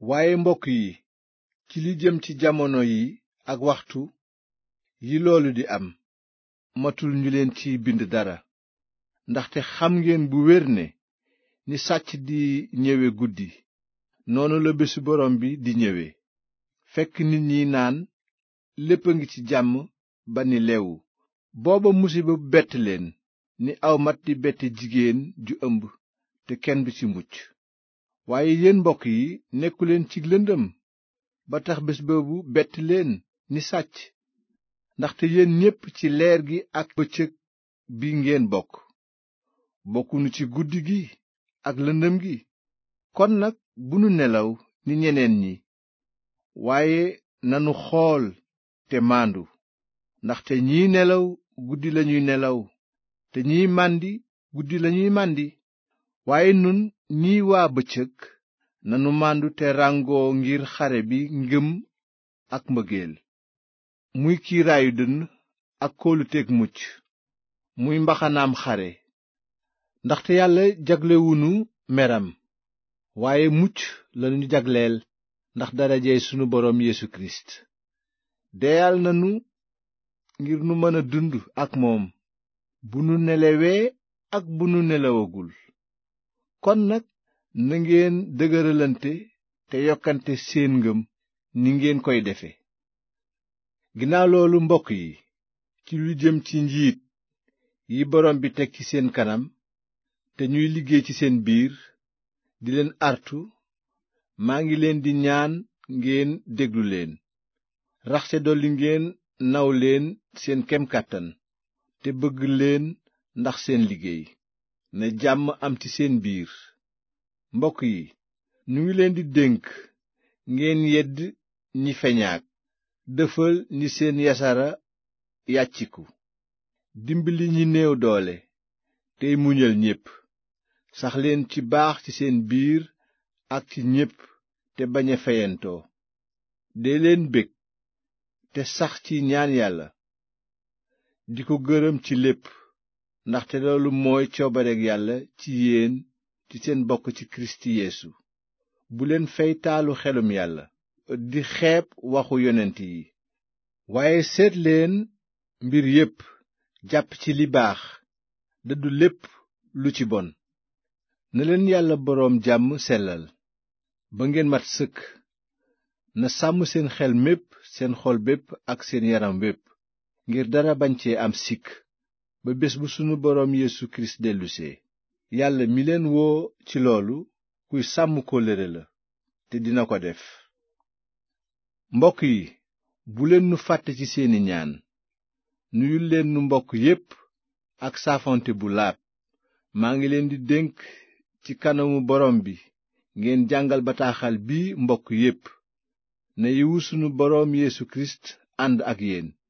waaye mbokk yi, ci li jëm ci jamono yi ak waxtu yi loolu di am, matul ñu leen ci bind dara. ndaxte xam ngeen bu wér ne ni sàcc di ñëwe guddi, noonu la bésu borom bi di ñëwe, fekk nit ñi naan lépp a ngi ci jàmm ba ni lewu. booba musiba bett leen ni aw mat di bette jigéen ju ëmb te kenn du ci mucc. waaye yéen mbokk yi, nekkuleen ci lëndëm ba tax bés boobu bett leen ni sàcc, ndaxte yéen ñépp ci leer gi ak bëccëg bi ngeen bokk, bokkunu ci guddi gi ak lëndëm gi. kon nag bu nu nelaw ni ñeneen ñi, waaye nanu xool te maandu, ndaxte ñiy nelaw guddi lañuy nelaw te ñiy màndi guddi lañuy màndi. waaye nun ñiy waa bëccëg nanu màndu te ràngoo ngir xare bi ngëm ak mbëggeel, muy kiiraayu dënn ak kóoluteeg mucc, muy mbaxanaam xare. ndaxte yàlla jaglewunu meram, waaye mucc lanu jagleel ndax darajey sunu boroom Yeesu Kirist. deyal nanu ngir nu mën a dund ak moom bu nu nelawee ak bu nu nelawagul. kon nag na ngeen dëgëralante te yokkante seen ngëm ni ngeen koy defe. ginnaaw loolu mbokk yi, ci lu jëm ci njiit yi borom bi teg ci seen kanam te ñuy liggéey ci seen biir, di leen artu, maa ngi leen di ñaan ngeen déglu leen. rax ca dolli ngeen naw leen seen kem kàttan te bëgg leen ndax seen liggéey. na jàmm am ci seen biir. mbokk yi, ñu ngi leen di dénk ngeen yedd ñi feñaak, dëfal ñi seen yasara yàcciku, dimbali ñi néew doole, tey muñal ñépp. sax leen ci baax ci seen biir ak ci ñépp te bañ a feyantoo. dee leen bég te sax ci ñaan Yàlla, di ko gërëm ci lépp, ndaxte loolu mooy coobareg Yàlla ci yéen ci seen bokk ci Kirist Yeesu. bu leen fey taalu xelum Yàlla di xeeb waxu yonent yi, waaye seet leen mbir yépp, jàpp ci li baax, dëddu lépp lu ci bon. na leen Yàlla boroom jàmm sellal ba ngeen mat sëkk. na sàmm seen xel mépp, seen xol bépp ak seen yaram wépp, ngir dara bañ cee am sikk ba bés bu sunu boroom Yeesu Kirist dellusee. Yàlla mi leen woo ci loolu kuy sàmm kóllëre la, te dina ko def. mbokk yi, bu leen nu fàtte ci seeni ñaan. nuyul leen nu mbokk yépp ak saafonte bu laab. maa ngi leen di dénk ci kanamu borom bi ngeen jàngal bataaxal bi mbokk yépp. na yiwu sunu boroom Yeesu Kirist ànd ak yéen.